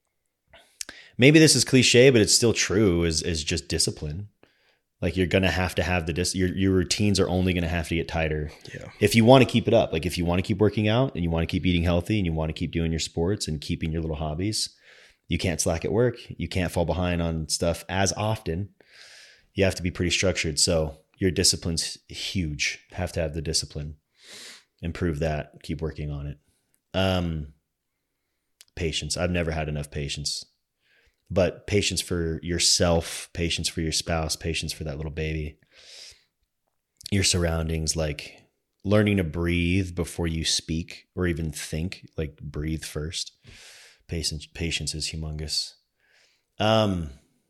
Maybe this is cliche, but it's still true, is is just discipline. Like you're going to have to have the, dis- your, your routines are only going to have to get tighter. Yeah. If you want to keep it up, like if you want to keep working out and you want to keep eating healthy and you want to keep doing your sports and keeping your little hobbies, you can't slack at work. You can't fall behind on stuff as often. You have to be pretty structured. So your discipline's huge. Have to have the discipline. Improve that. Keep working on it. Um, patience. I've never had enough patience. But patience for yourself, patience for your spouse, patience for that little baby, your surroundings, like learning to breathe before you speak or even think, like breathe first. Patience, patience is humongous. Um,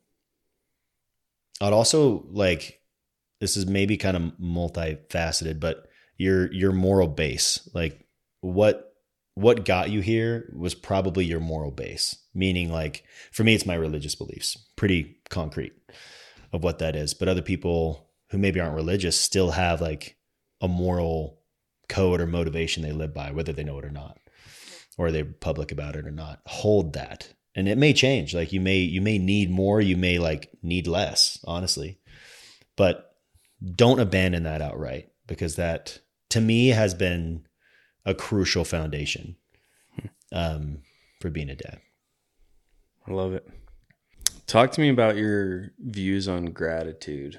I'd also like, this is maybe kind of multifaceted, but your, your moral base, like what, what got you here was probably your moral base. Meaning like, for me, it's my religious beliefs, pretty concrete of what that is. But other people who maybe aren't religious still have like a moral code or motivation they live by, whether they know it or not, or they're public about it or not. Hold that. And it may change. Like you may, you may need more, you may like need less, honestly, but don't abandon that outright, because that to me has been a crucial foundation um, for being a dad. I love it. Talk to me about your views on gratitude.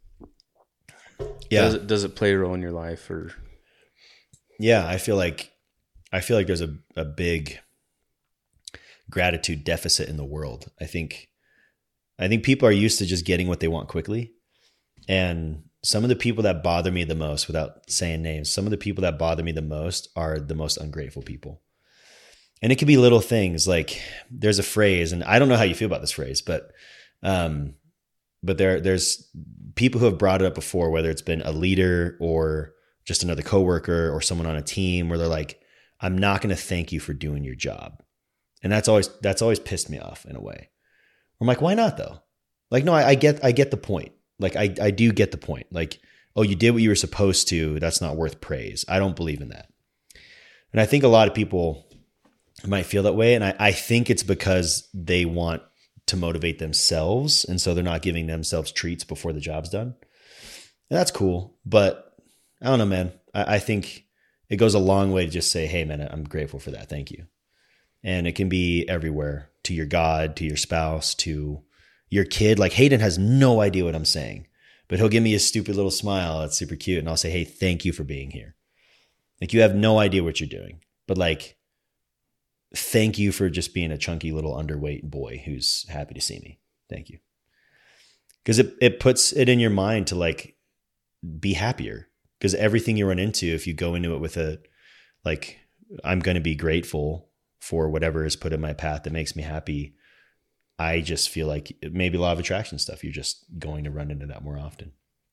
Yeah. Does it, does it play a role in your life or? Yeah, I feel like, I feel like there's a, a big gratitude deficit in the world. I think, I think people are used to just getting what they want quickly. And some of the people that bother me the most, without saying names, some of the people that bother me the most are the most ungrateful people. And it could be little things like there's a phrase, and I don't know how you feel about this phrase, but, um, but there, there's people who have brought it up before, whether it's been a leader or just another coworker or someone on a team, where they're like, I'm not going to thank you for doing your job. And that's always, that's always pissed me off in a way. I'm like, why not though? Like, no, I, I get, I get the point. Like, I, I do get the point. Like, oh, you did what you were supposed to. That's not worth praise. I don't believe in that. And I think a lot of people might feel that way. And I, I think it's because they want to motivate themselves. And so they're not giving themselves treats before the job's done. And that's cool. But I don't know, man. I, I think it goes a long way to just say, hey, man, I'm grateful for that. Thank you. And it can be everywhere, to your God, to your spouse, to your kid. Like Hayden has no idea what I'm saying, but he'll give me a stupid little smile. It's super cute. And I'll say, hey, thank you for being here. Like, you have no idea what you're doing, but like, thank you for just being a chunky little underweight boy who's happy to see me. Thank you. Because it, it puts it in your mind to like be happier. Because everything you run into, if you go into it with a, like, I'm going to be grateful for whatever is put in my path that makes me happy, I just feel like maybe law of attraction stuff, you're just going to run into that more often.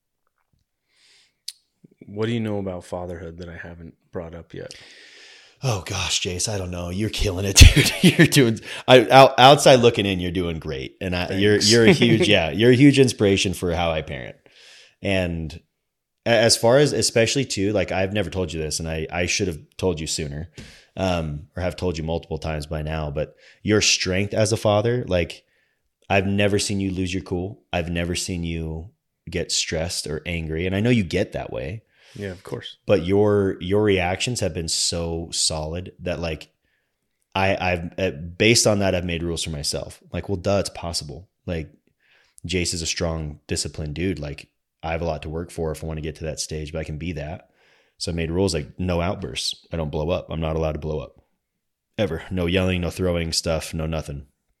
What do you know about fatherhood that I haven't brought up yet? Oh gosh, Jace, I don't know. You're killing it, dude. You're doing. I out, outside looking in, you're doing great, and I, you're you're a huge yeah, you're a huge inspiration for how I parent. And as far as especially too, like I've never told you this, and I I should have told you sooner, um, or have told you multiple times by now. But your strength as a father, like I've never seen you lose your cool. I've never seen you get stressed or angry, and I know you get that way. Yeah, of course. But your your reactions have been so solid that like I I've based on that I've made rules for myself. Like, well, duh, it's possible. Like Jace is a strong, disciplined dude. Like I have a lot to work for if I want to get to that stage, but I can be that. So I made rules like no outbursts. I don't blow up. I'm not allowed to blow up ever. No yelling, no throwing stuff, no nothing.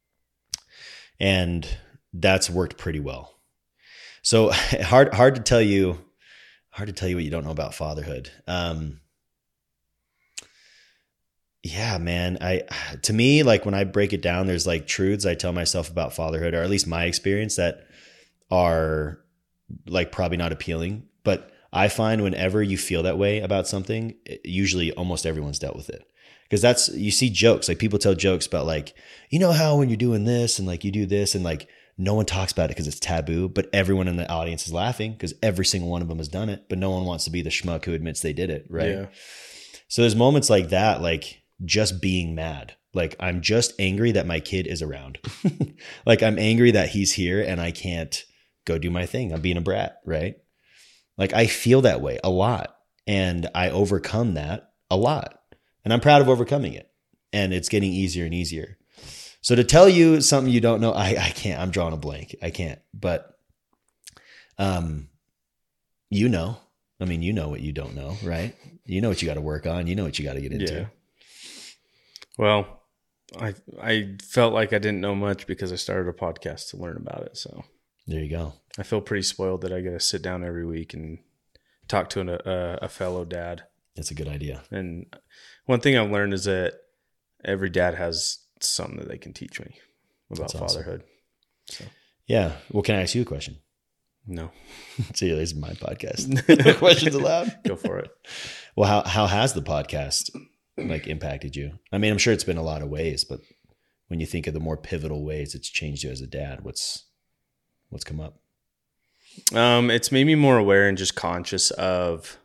And that's worked pretty well. So hard hard to tell you. Hard to tell you what you don't know about fatherhood. Um, yeah, man. I, to me, like when I break it down, there's like truths I tell myself about fatherhood, or at least my experience, that are like probably not appealing. But I find whenever you feel that way about something, usually almost everyone's dealt with it. Because that's, you see jokes, like people tell jokes about like, you know how when you're doing this and like you do this and like, no one talks about it because it's taboo, but everyone in the audience is laughing because every single one of them has done it, but no one wants to be the schmuck who admits they did it. Right. Yeah. So there's moments like that, like just being mad. Like I'm just angry that my kid is around. Like I'm angry that he's here and I can't go do my thing. I'm being a brat. Right. Like I feel that way a lot, and I overcome that a lot, and I'm proud of overcoming it, and it's getting easier and easier. So to tell you something you don't know, I, I can't, I'm drawing a blank. I can't, but, um, you know, I mean, you know what you don't know, right? You know what you got to work on. You know what you got to get into. Yeah. Well, I, I felt like I didn't know much because I started a podcast to learn about it. So there you go. I feel pretty spoiled that I get to sit down every week and talk to an, a, a fellow dad. That's a good idea. And one thing I've learned is that every dad has something that they can teach me about That's fatherhood. Awesome. So. Yeah. Well, can I ask you a question? No. See, this is my podcast. No questions allowed. Go for it. Well, how how has the podcast like impacted you? I mean, I'm sure it's been a lot of ways, but when you think of the more pivotal ways it's changed you as a dad, what's what's come up? Um, it's made me more aware and just conscious of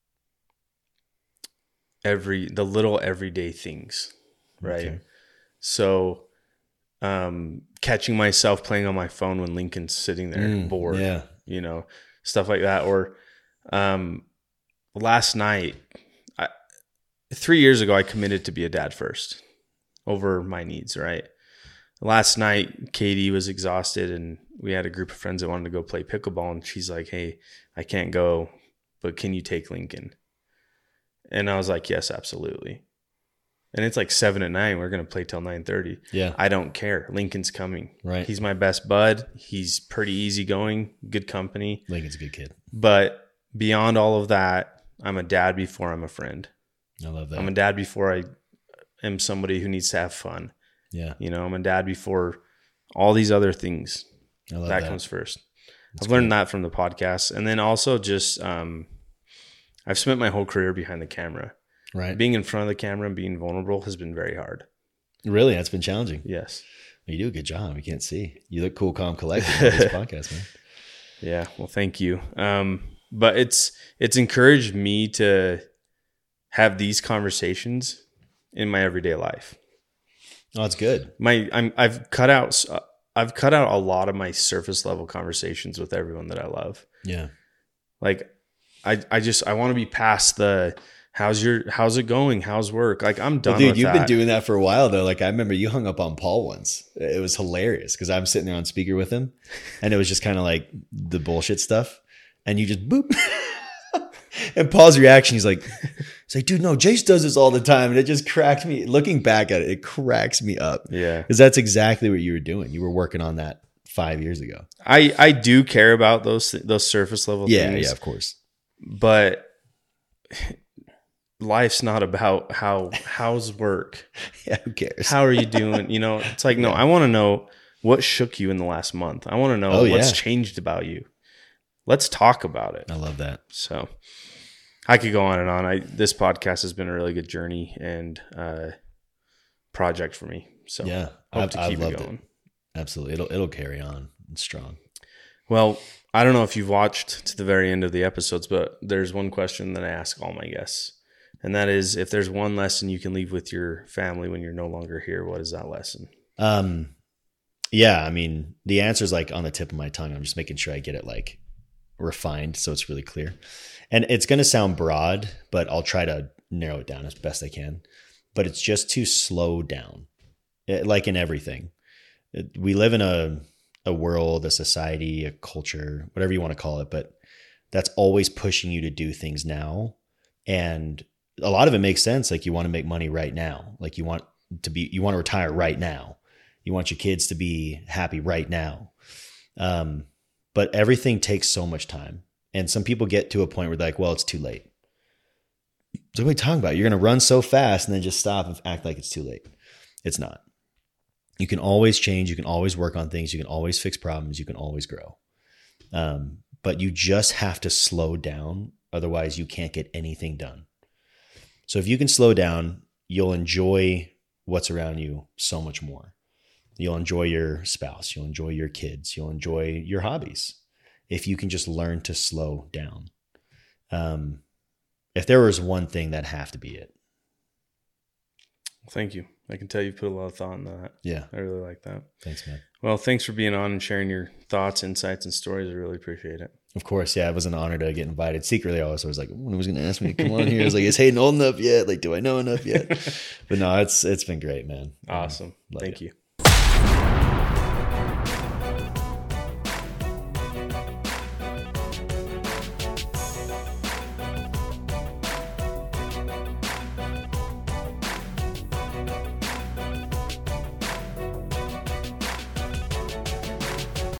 every the little everyday things, right? Okay. So, um, catching myself playing on my phone when Lincoln's sitting there mm, bored, yeah. you know, stuff like that. Or, um, last night, I, three years ago, I committed to be a dad first over my needs, right? Last night, Katie was exhausted and we had a group of friends that wanted to go play pickleball. And she's like, hey, I can't go, but can you take Lincoln? And I was like, yes, absolutely. And it's like seven at night. We're going to play till nine thirty. Yeah. I don't care. Lincoln's coming. Right. He's my best bud. He's pretty easygoing, good company. Lincoln's a good kid. But beyond all of that, I'm a dad before I'm a friend. I love that. I'm a dad before I am somebody who needs to have fun. Yeah. You know, I'm a dad before all these other things. I love that, that comes first. That's I've learned great. that from the podcast. And then also just, um, I've spent my whole career behind the camera. Right. Being in front of the camera and being vulnerable has been very hard. Really? That's been challenging. Yes. You do a good job. You can't see. You look cool, calm, collected on this podcast, man. Yeah. Well, thank you. Um, but it's, it's encouraged me to have these conversations in my everyday life. Oh, it's good. My, I'm, I've cut out, I've cut out a lot of my surface level conversations with everyone that I love. Yeah. Like I, I just, I want to be past the, how's your, how's it going? How's work? Like I'm done Well, dude, with you've that. been doing that for a while though. Like I remember you hung up on Paul once. It was hilarious because I'm sitting there on speaker with him and it was just kind of like the bullshit stuff. And you just boop. And Paul's reaction, he's like, he's like, dude, no, Jace does this all the time. And it just cracked me. Looking back at it, it cracks me up. Yeah. Because that's exactly what you were doing. You were working on that five years ago. I, I do care about those, those surface level Yeah, things. yeah, of course. But life's not about how, how's work? Yeah, who cares? How are you doing? You know, it's like, no, I want to know what shook you in the last month. I want to know Oh, what's yeah. changed about you. Let's talk about it. I love that. So I could go on and on. I, this podcast has been a really good journey and uh, project for me. So Yeah, hope I've, to I've keep loved it going. it. Absolutely. It'll, it'll carry on. It's strong. Well, I don't know if you've watched to the very end of the episodes, but there's one question that I ask all my guests. And that is, if there's one lesson you can leave with your family when you're no longer here, what is that lesson? Um, yeah, I mean, the answer is like on the tip of my tongue. I'm just making sure I get it like refined so it's really clear. And it's going to sound broad, but I'll try to narrow it down as best I can. But it's just to slow down, it, like in everything. It, we live in a a world, a society, a culture, whatever you want to call it, but that's always pushing you to do things now. And a lot of it makes sense. Like you want to make money right now. Like you want to be, you want to retire right now. You want your kids to be happy right now. Um, but everything takes so much time. And some people get to a point where they're like, well, it's too late. So what are you talking about? You're going to run so fast and then just stop and act like it's too late. It's not. You can always change. You can always work on things. You can always fix problems. You can always grow. Um, but you just have to slow down. Otherwise, you can't get anything done. So if you can slow down, you'll enjoy what's around you so much more. You'll enjoy your spouse. You'll enjoy your kids. You'll enjoy your hobbies. If you can just learn to slow down. Um, if there was one thing, that'd have to be it. Thank you. I can tell you put a lot of thought in that. Yeah. I really like that. Thanks, man. Well, thanks for being on and sharing your thoughts, insights, and stories. I really appreciate it. Of course, yeah, it was an honor to get invited. Secretly, I was, I was like, when was going to ask me to come on here? I was like, is Hayden old enough yet? Like, do I know enough yet? But no, it's it's been great, man. Awesome. Love Thank you. you.